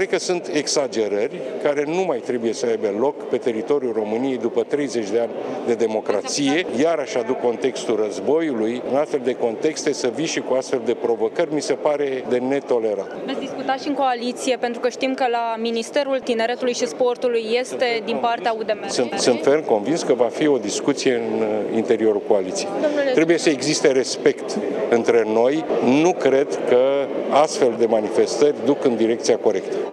Cred că sunt exagerări care nu mai trebuie să aibă loc pe teritoriul României după 30 de ani de democrație. Iarăși aduc contextul războiului. În astfel de contexte să vii și cu astfel de provocări mi se pare de netolerat. Veți discuta și în coaliție, pentru că știm că la Ministerul Tineretului și Sportului este din partea UDMR. Sunt ferm convins că va fi o discuție în interiorul coaliției. Trebuie să existe respect între noi. Nu cred că astfel de manifestări duc în direcția corectă.